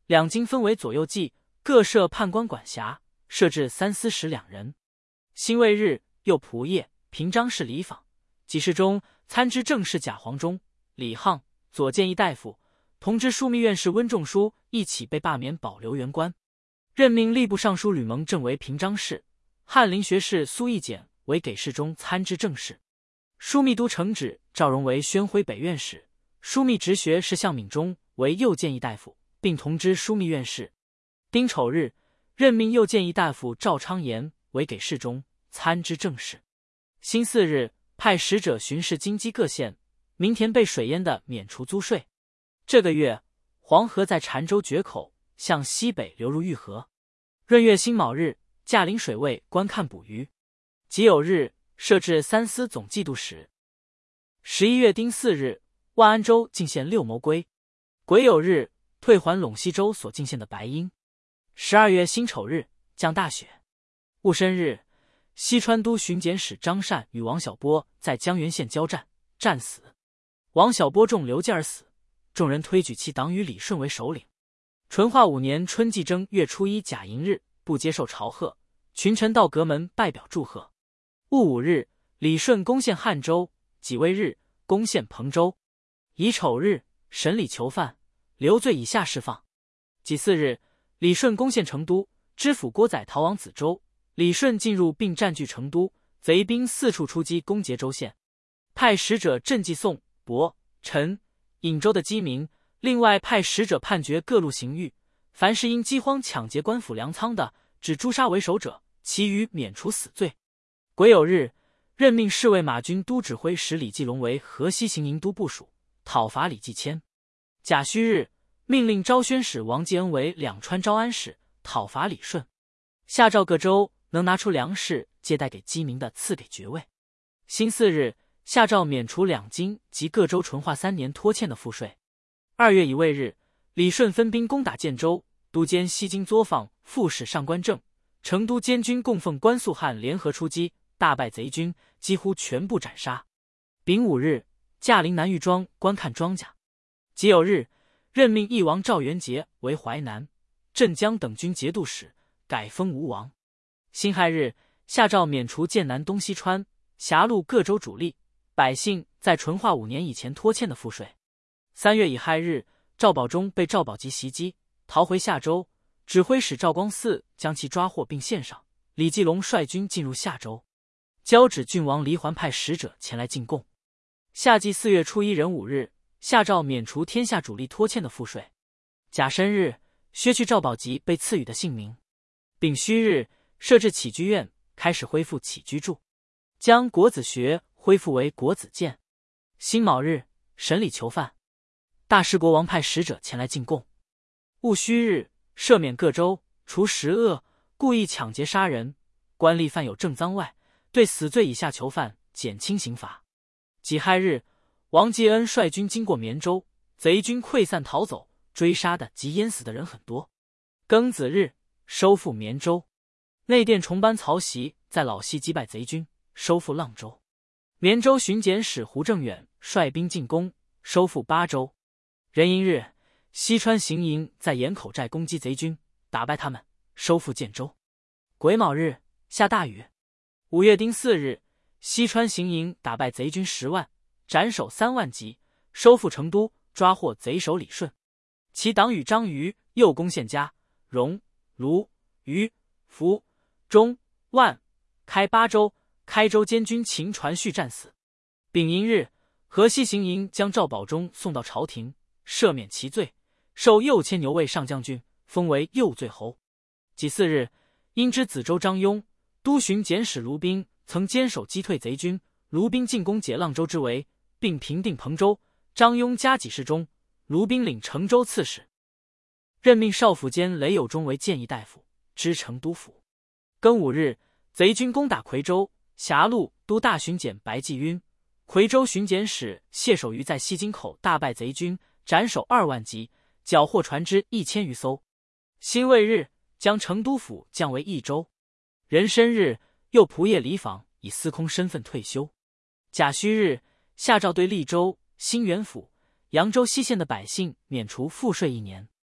两京分为左右记，各设判官管辖，设置三司使2人。辛未日，右仆射、平章事李访、给事中、参知政事贾黄忠、李沆、左谏议大夫、同知枢密院事温仲舒一起被罢免保留原官。任命吏部尚书吕蒙正为平章事，翰林学士苏奕简为给事中参知政事。枢密都承旨赵荣为宣徽北院使，枢密直学士向敏中为右谏议大夫，并同知枢密院事。丁丑日，任命右谏议大夫赵昌言为给事中参知政事。辛巳日，派使者巡视京畿各县，民田被水淹的免除租税。这个月，黄河在澶州决口，向西北流入玉河。闰月辛卯日，驾临水卫观看捕鱼。己酉日，设置三司总计督使。11月丁巳日，万安州进献6谋龟。癸酉日，退还陇西州所进献的白鹰。12月辛丑日，降大雪。戊申日，西川都巡检使张善与王小波在江原县交战，战死。王小波中刘介而死，众人推举其党羽李顺为首领。淳化5年春季正月初1甲寅日，不接受朝贺，群臣到阁门拜表祝贺。戊午日，李顺攻陷汉州，己未日，攻陷彭州。乙丑日，审理囚犯，留罪以下释放。己巳日，李顺攻陷成都，知府郭载逃往梓州，李顺进入并占据成都，贼兵四处出击攻劫州县，派使者赈济宋、亳、陈、颍州的饥民，另外派使者判决各路刑狱，凡是因饥荒抢劫官府粮仓的，只诛杀为首者，其余免除死罪。癸酉日，任命侍卫马军都指挥使李继龙为河西行营都部署，讨伐李继迁。甲戌日，命令昭宣使王继恩为两川招安使，讨伐李顺。下诏各州能拿出粮食接待给饥民的，赐给爵位。辛巳日，下诏免除两京及各州淳化3年拖欠的赋税。2月乙未日，李顺分兵攻打建州，都监西京作坊副使上官正、成都监军供奉关素汉联合出击，大败贼军，几乎全部斩杀。丙午日，驾临南豫庄观看庄稼。己酉日，任命义王赵元杰为淮南、镇江等军节度使，改封吴王。辛亥日，下诏免除剑南东西川、狭路各州主力、百姓在淳化5年以前拖欠的赋税。3月乙亥日，赵保忠被赵保吉袭击，逃回夏州，指挥使赵光嗣将其抓获并献上。李继龙率军进入夏州，交趾郡王黎环派使者前来进贡。夏季4月初1壬午日，下诏免除天下主力拖欠的赋税。甲申日，削去赵保吉被赐予的姓名。丙戌日，设置起居院，开始恢复起居注，将国子学恢复为国子监。辛卯日，审理囚犯，大食国王派使者前来进贡。戊戌日，赦免各州，除10恶、故意抢劫杀人、官吏犯有正赃外，对死罪以下囚犯减轻刑罚。己亥日，王继恩率军经过绵州，贼军溃散逃走，追杀的及淹死的人很多。庚子日，收复绵州。内殿重班曹袭在老西击败贼军，收复阆州。绵州巡检使胡正远率兵进攻，收复巴州。壬寅日，西川行营在盐口寨攻击贼军，打败他们，收复建州。癸卯日，下大雨。5月丁巳日，西川行营打败贼军10万，斩首3万级，收复成都，抓获贼首李顺。其党羽张瑜又攻陷嘉、荣、卢、虞、福、中、万，开巴州、开州监军秦传续战死。丙寅日，河西行营将赵保忠送到朝廷，赦免其罪，授右迁牛卫上将军，封为右罪侯。己巳日，因知梓州张雍、都巡检使卢兵曾坚守击退贼军，卢兵进攻解阆州之围，并平定彭州，张雍加给事中，卢兵领成州刺史。任命少府监雷有忠为谏议大夫，知成都府。庚午日，贼军攻打夔州，狭路都大巡检白继晕、夔州巡检使谢守瑜在西京口大败贼军，斩首2万级，缴获船只1000余艘。辛未日，将成都府降为益州。壬申日，右仆射李访以司空身份退休。甲戌日，下诏对利州、兴元府、扬州西县的百姓免除赋税1年。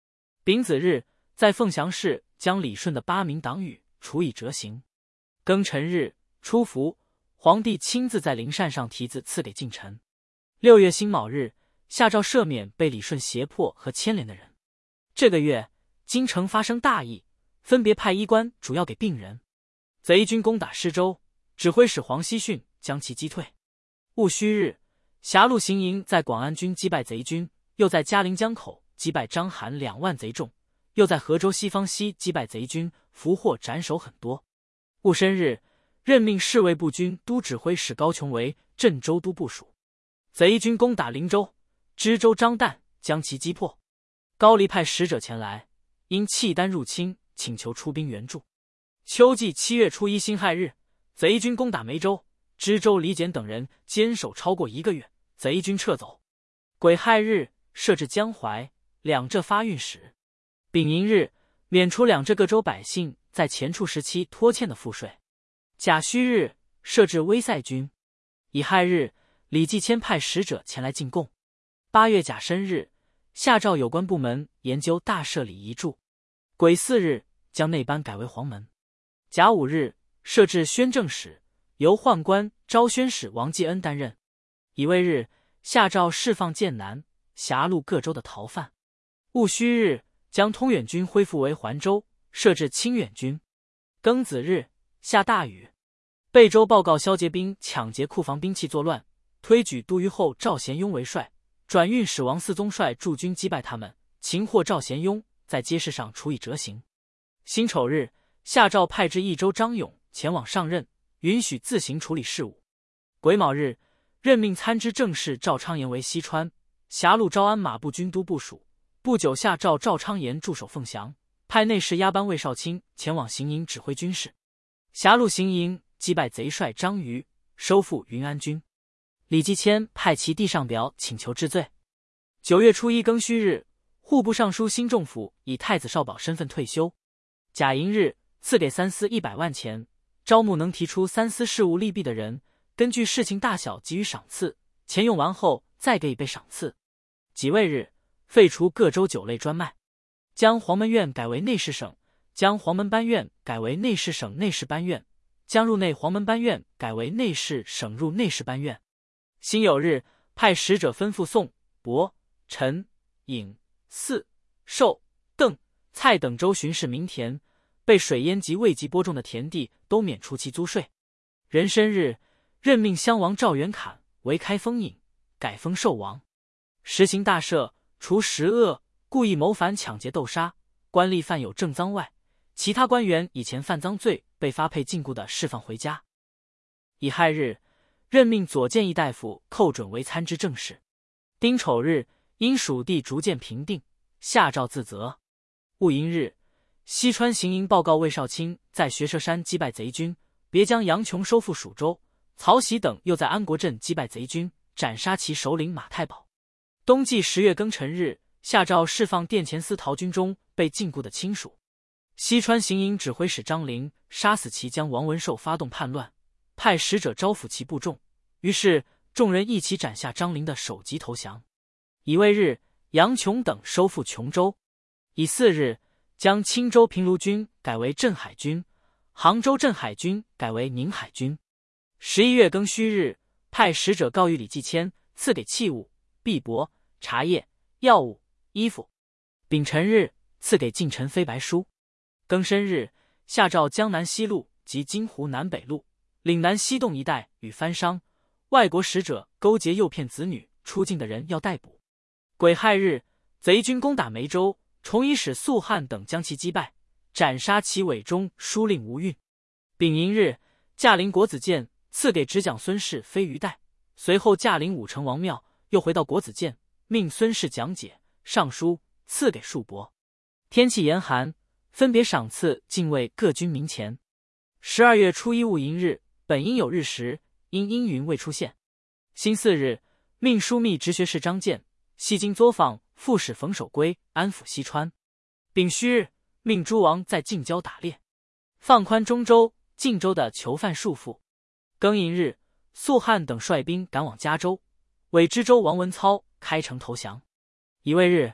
丙子日，在凤翔市将李顺的8名党羽处以折刑。庚辰日，初伏，皇帝亲自在灵扇上题字赐给近臣。6月辛卯日，下诏赦免被李顺胁迫和牵连的人。这个月，京城发生大疫，分别派医官主要给病人。贼军攻打施州，指挥使黄希训将其击退。戊戌日，狭路行营在广安军击败贼军，又在嘉陵江口击败章邯2万贼众，又在河州西方西击败贼军，俘获斩首很多。戊申日，任命侍卫部军都指挥使高琼为镇州都部署。贼军攻打灵州、知州张旦，将其击破。高丽派使者前来，因契丹入侵，请求出兵援助。秋季7月初1辛亥日，贼军攻打梅州、知州李简等人坚守超过1个月，贼军撤走。癸亥日，设置江淮、两浙发运使。丙寅日，免除两浙各州百姓在前处时期拖欠的赋税。甲戌日，设置威塞军。乙亥日，李继迁派使者前来进贡。8月甲申日，下诏有关部门研究大赦礼遗著。癸巳日，将内班改为黄门。甲午日，设置宣政使，由宦官昭宣使王继恩担任。乙未日，下诏释放剑南、狭路各州的逃犯。戊戌日，将通远军恢复为环州，设置清远军。庚子日，下大雨。贝州报告萧节兵抢劫库房兵器作乱，推举都虞候赵贤雍为帅，转运使王嗣宗率驻军击败他们，擒获赵贤雍，在街市上处以折刑。辛丑日，下诏派至益州张勇前往上任，允许自行处理事务。癸卯日，任命参知政事赵昌言为西川、狭路招安马步军都部署。不久，下诏赵昌言驻守凤翔，派内侍押班魏少卿前往行营指挥军事。狭路行营击败贼帅张瑜，收复云安军。李继迁派其递上表请求治罪。9月初1庚戌日，户部尚书辛仲甫以太子少保身份退休。甲寅日，赐给三司100万钱，招募能提出三司事务利弊的人，根据事情大小给予赏赐，钱用完后再给以备赏赐。己未日，废除各州9类专卖，将黄门院改为内侍省，将黄门班院改为内侍省内侍班院，将入内黄门班院改为内侍省入内侍班院。辛酉日，派使者吩咐宋、亳、陈、颍、泗、寿、邓、蔡等州巡视民田，被水淹及未及播种的田地都免除其租税。壬申日，任命襄王赵元侃为开封尹，改封寿王。实行大赦，除10恶、故意谋反、抢劫、斗杀官吏犯有正赃外，其他官员以前犯赃罪被发配禁锢的释放回家。乙亥日，任命左谏议大夫寇准为参知政事。丁丑日，因蜀地逐渐平定，下诏自责。戊寅日，西川行营报告魏少卿在学社山击败贼军，别将杨琼收复蜀州，曹玺等又在安国镇击败贼军，斩杀其首领马太保。冬季10月庚辰日，下诏释放殿前司陶军中被禁锢的亲属。西川行营指挥使张陵杀死其将王文寿发动叛乱，派使者招抚其部众，于是众人一起斩下张陵的首级投降。乙未日，杨琼等收复琼州。乙巳日，将青州平卢军改为镇海军，杭州镇海军改为宁海军。11月庚戌日，派使者告谕李继迁，赐给器物、币帛、茶叶、药物、衣服。丙辰日，赐给近臣飞白书。庚申日，下诏江南西路及金湖南北路、岭南西洞一带与番商、外国使者勾结诱骗子女出境的人要逮捕。癸亥日，贼军攻打梅州，崇仪使肃汉等将其击败，斩杀其伪中书令吴运。丙寅日，驾临国子监，赐给执讲孙氏飞鱼带。随后驾临武成王庙，又回到国子监，命孙氏讲解上书，赐给数帛。天气严寒，分别赏赐禁卫各军民钱。12月初1戊寅日，本应有日食，因阴云未出现。辛巳日，命枢密直学士张建、西京作坊副使冯守圭安抚西川。丙戌日，命诸王在近郊打猎，放宽中州、晋州的囚犯束缚。庚寅日，肃汉等率兵赶往嘉州，伪知州王文操开城投降。乙未日，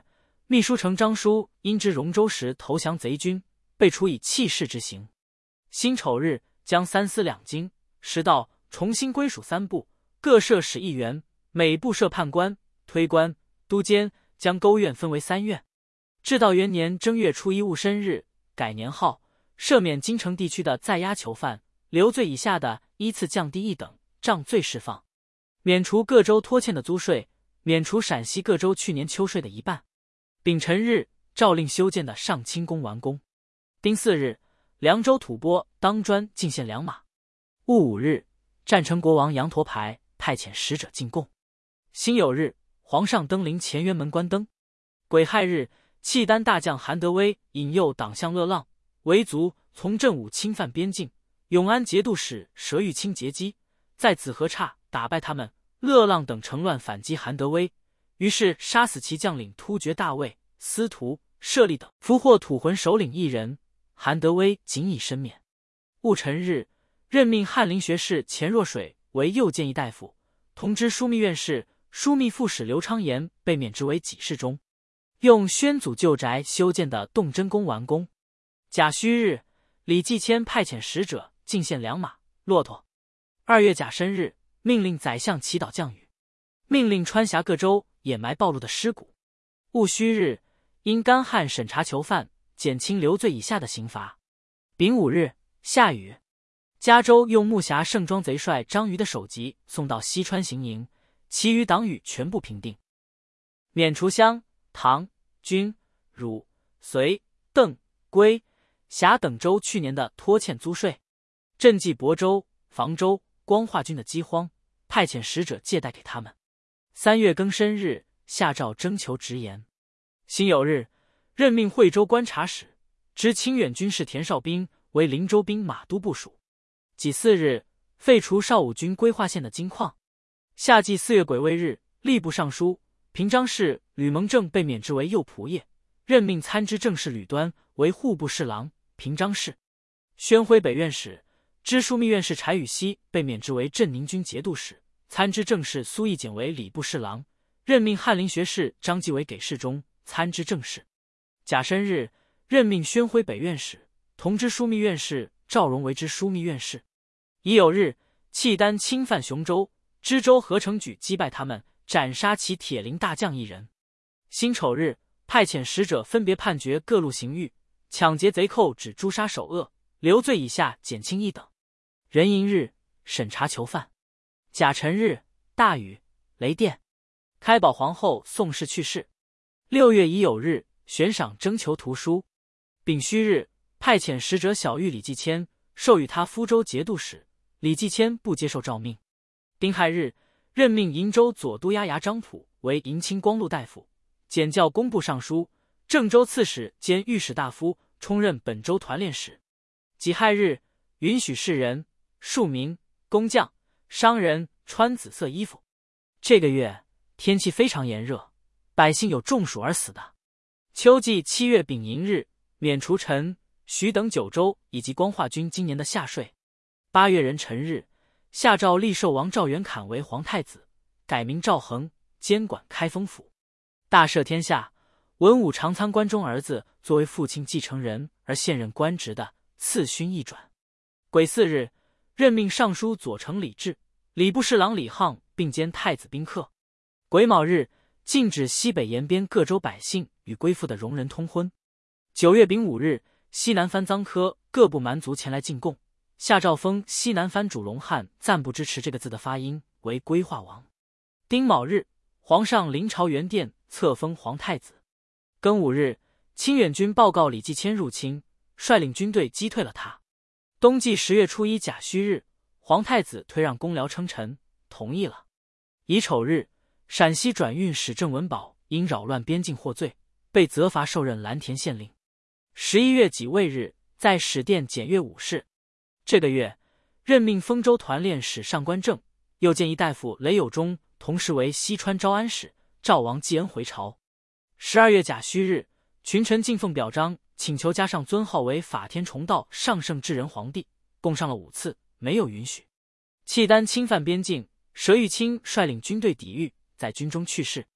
秘书丞张舒因知荣州时投降贼军，被处以弃市之刑。辛丑日，将三司两京、10道重新归属3部，各设使1员，每部设判官、推官、都监，将勾院分为3院。至道元年正月初1戊申日，改年号，赦免京城地区的在押囚犯，留罪以下的依次降低1等，杖罪释放。免除各州拖欠的租税，免除陕西各州去年秋税的1半。丙辰日，诏令修建的上清宫完工。丁巳日，凉州吐蕃当专进献2马。戊午日，战成国王杨陀牌派遣使者进贡。辛酉日，皇上登临乾元门关灯。癸亥日，契丹大将韩德威引诱党项乐浪、维族从镇武侵犯边境，永安节度使佘玉清截击，在子和岔打败他们，乐浪等乘乱反击韩德威，于是杀死其将领突厥大尉、司徒、舍利等，俘获土浑首领1人，韩德威仅以身免。戊辰日，任命翰林学士钱若水为右谏议大夫，同知枢密院事、枢密副使刘昌言被免职为给事中。用宣祖旧宅修建的洞真宫完工。甲戌日，李继迁派遣使者进献2马、骆驼。2月甲申日，命令宰相祈祷降雨，命令川峡各州掩埋暴露的尸骨。戊戌日，因干旱审查囚犯，减轻留罪以下的刑罚。丙午日，下雨。嘉州用木匣盛庄贼帅张瑜的首级送到西川行营，其余党羽全部平定。免除湘、唐、军、汝、隋、邓、归、峡等州去年的拖欠租税。赈济亳州、房州、光化军的饥荒，派遣使者借贷给他们。3月庚申日，下诏征求直言。辛酉日，任命惠州观察使、知清远军事田绍斌为灵州兵马都部署。己巳日，废除邵武军归化县的金矿。夏季4月癸未日，吏部尚书、平章事吕蒙正被免职为右仆射，任命参知政事吕端为户部侍郎、平章事。宣徽北院使、知枢密院事柴宇熙被免职为镇宁军节度使，参知政事苏义简为礼部侍郎，任命翰林学士张继为给事中，参知政事。甲申日，任命宣徽北院使、同知枢密院事赵荣为知枢密院事。乙酉日，契丹侵犯雄州，知州何成举击败他们，斩杀其铁林大将1人。辛丑日，派遣使者分别判决各路刑狱，抢劫贼寇只诛杀首恶，留罪以下减轻1等。壬寅日，审查囚犯。甲辰日，大雨雷电。开宝皇后宋氏去世。6月乙酉日，悬赏征求图书。丙戌日，派遣使者小谕李继迁，授予他福州节度使。李继迁不接受诏命。丁亥日，任命瀛州左都押牙张溥为迎亲光禄大夫，检校工部尚书、郑州刺史兼御史大夫，充任本州团练使。己亥日，允许士人、庶民、工匠、商人穿紫色衣服。这个月天气非常炎热，百姓有中暑而死的。秋季7月丙寅日，免除陈、徐等9州以及光化军今年的夏税。8月壬辰日，下诏立寿王赵元侃为皇太子，改名赵恒，监管开封府。大赦天下，文武长参关中儿子作为父亲继承人而现任官职的，赐勋一转。癸巳日，任命尚书左丞李治、礼部侍郎李沆并兼太子宾客。癸卯日，禁止西北沿边各州百姓与归附的戎人通婚。9月丙午日，西南藩臧科各部蛮族前来进贡，下诏封西南藩主龙汉暂不支持这个字的发音为归化王。丁卯日，皇上临朝元殿册封皇太子。庚午日，清远军报告李继迁入侵，率领军队击退了他。冬季10月初1甲戌日，皇太子推让公僚称臣，同意了。乙丑日，陕西转运使郑文宝因扰乱边境获罪，被责罚受任蓝田县令。11月己未日，在始殿检阅武士。这个月，任命丰州团练使上官正、右谏议大夫雷有忠同时为西川招安使，赵王继恩回朝。12月甲戌日，群臣进奉表彰，请求加上尊号为法天重道上圣至仁皇帝，共上了5次，没有允许。契丹侵犯边境，佘玉清率领军队抵御，在军中去世。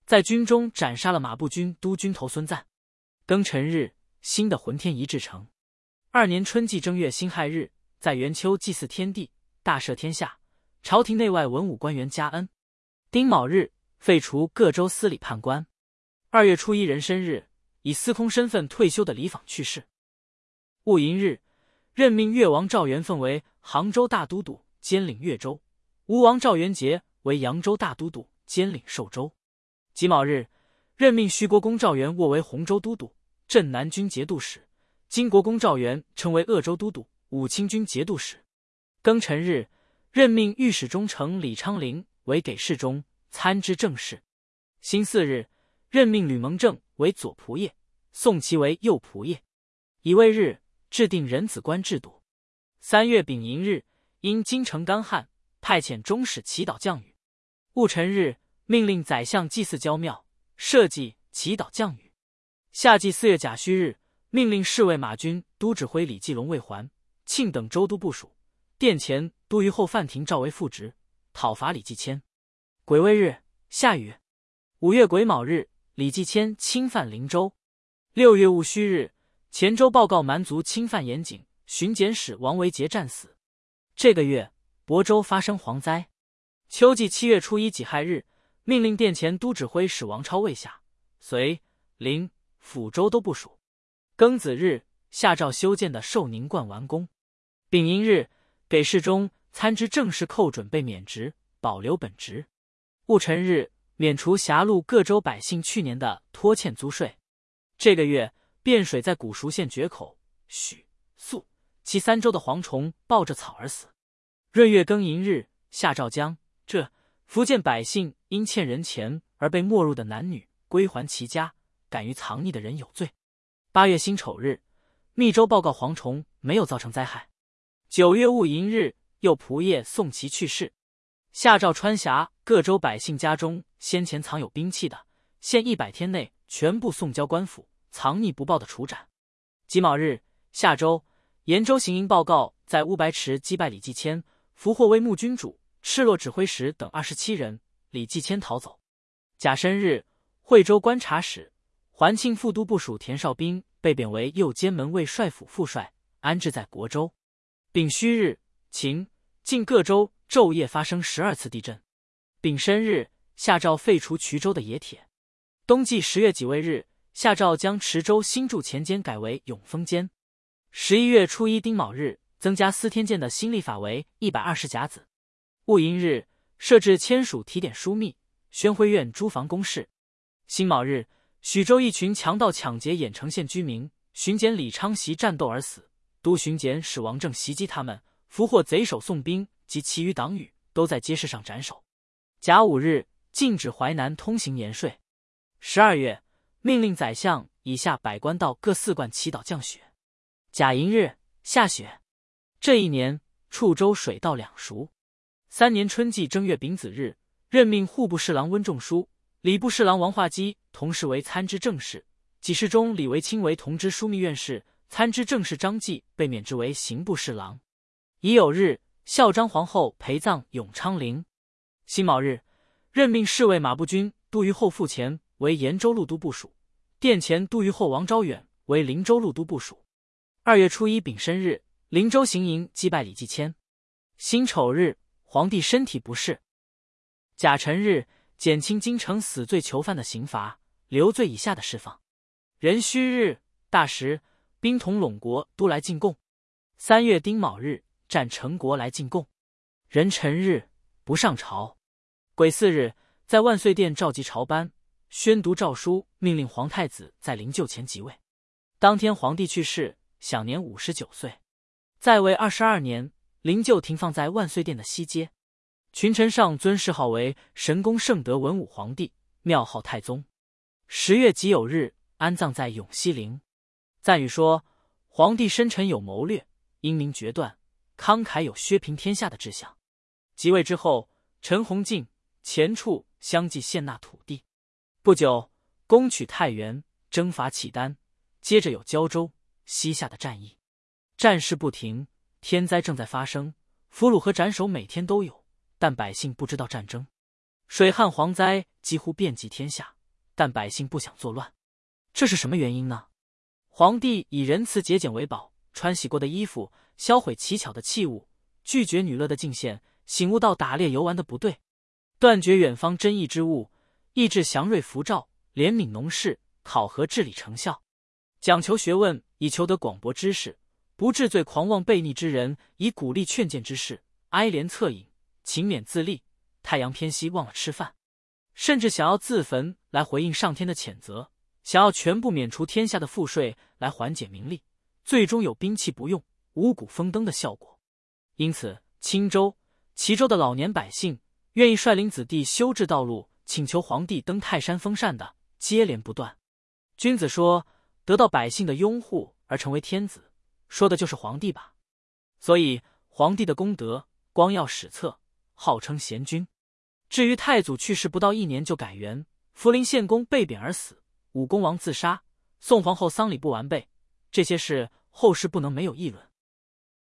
在军中斩杀了马步军都军头孙赞。庚辰日，新的浑天仪制成。2年春季正月辛亥日，在元丘祭祀天地，大赦天下，朝廷内外文武官员加恩。丁卯日，废除各州司礼判官。2月初1壬申日，以司空身份退休的李昉去世。戊寅日，任命越王赵元凤为杭州大都督，兼领越州；吴王赵元杰为扬州大都督，兼领寿州。己卯日，任命徐国公赵元渥为洪州都督、镇南军节度使；金国公赵元称为鄂州都督、武清军节度使。庚辰日，任命御史中丞李昌龄为给事中、参知政事。辛巳日，任命吕蒙正为左仆射，宋祁为右仆射。乙未日，制定人子官制度。3月丙寅日，因京城干旱，派遣中使祈祷降雨。戊辰日，命令宰相祭祀郊庙，社稷祈祷降雨。夏季4月甲戌日，命令侍卫马军都指挥李继龙为还，庆等州督部署。殿前都虞候范廷召为副职，讨伐李继迁。癸未日，下雨。5月癸卯日，李继迁侵犯灵州。6月戊戌日，黔州报告蛮族侵犯盐井，巡检使王维杰战死。这个月，亳州发生蝗灾。秋季7月初1己亥日，命令殿前都指挥使王超未下、绥、临、抚州都部署。庚子日，下诏修建的寿宁观完工。丙寅日，给事中、参知政事寇准被免职，保留本职。戊辰日，免除辖路各州百姓去年的拖欠租税。这个月，汴水在古熟县决口、许、肃其3州的蝗虫抱着草而死。闰月庚寅日，下诏将这福建百姓因欠人钱而被没入的男女归还其家，敢于藏匿的人有罪。8月辛丑日，密州报告蝗虫没有造成灾害。9月戊寅日，右仆射宋祁去世。下诏川峡各州百姓家中先前藏有兵器的，限100天内全部送交官府，藏匿不报的处斩。己卯日，下州、延州行营报告在乌白池击败李继迁、俘获威木军主、赤洛指挥使等27人，李继迁逃走。甲申日，惠州观察使、环庆副都部署田绍斌被贬为右监门卫帅府副帅，安置在国州。丙戌日，秦、晋各州昼夜发生12次地震。丙申日，下诏废除衢州的冶铁。冬季10月己未日，下诏将池州新筑前监改为永丰监。11月初1丁卯日，增加司天监的新历法为120甲子。戊寅日，设置签署提点枢密、宣徽院诸防工事。辛卯日，许州一群强盗抢劫郾城县居民，巡检李昌袭战斗而死，都巡检使王正袭击他们，俘获贼首宋兵及其余党羽，都在街市上斩首。甲午日，禁止淮南通行盐税。12月，命令宰相以下百官到各4观祈祷降雪。甲寅日，下雪。这一年，处州水稻两熟。3年春季正月丙子日，任命户部侍郎温仲舒、礼部侍郎王化基同时为参知政事，给事中李维清为同知枢密院事，参知政事张继被免职为刑部侍郎。乙酉日，孝章皇后陪葬永昌陵。辛卯日，任命侍卫马步军都虞候傅前为延州路都部署，殿前都虞候王昭远为灵州路都部署。2月初1丙申日，灵州行营击败李继迁。辛丑日，皇帝身体不适。甲辰日，减轻京城死罪囚犯的刑罚，留罪以下的释放。壬戌日，大时，兵统陇国都来进贡。3月丁卯日，战陈国来进贡。壬辰日，不上朝。癸巳日，在万岁殿召集朝班，宣读诏书，命令皇太子在灵柩前即位。当天皇帝去世，享年59岁。在位22年，灵柩停放在万岁殿的西街。群臣上尊谥号为神功圣德文武皇帝，庙号太宗。10月己酉日，安葬在永熙陵。赞语说，皇帝深沉有谋略，英明决断，慷慨有削平天下的志向。即位之后，陈弘敬、钱俶相继献纳土地。不久，攻取太原，征伐契丹，接着有胶州、西夏的战役。战事不停，天灾正在发生，俘虏和斩首每天都有，但百姓不知道战争。水旱蝗灾几乎遍及天下， 但百姓不想作乱，这是什么原因呢？皇帝以仁慈节俭为宝，穿洗过的衣服，销毁奇巧的器物，拒绝女乐的进献，醒悟到打猎游玩的不对，断绝远方珍异之物，抑制祥瑞符兆，怜悯农事，考核治理成效，讲求学问，以求得广博知识，不治罪狂妄悖逆之人，以鼓励劝谏之士，哀怜恻隐，勤勉自立。太阳偏西忘了吃饭，甚至想要自焚来回应上天的谴责，想要全部免除天下的赋税来缓解民力，最终有兵器不用，五谷丰登的效果。因此青州、齐州的老年百姓愿意率领子弟修治道路，请求皇帝登泰山封禅的接连不断。君子说得到百姓的拥护而成为天子，说的就是皇帝吧。所以皇帝的功德光耀史册，号称贤君。至于太祖去世不到1年就改元，福陵献公被贬而死，武公王自杀，宋皇后丧礼不完备，这些事后世不能没有议论。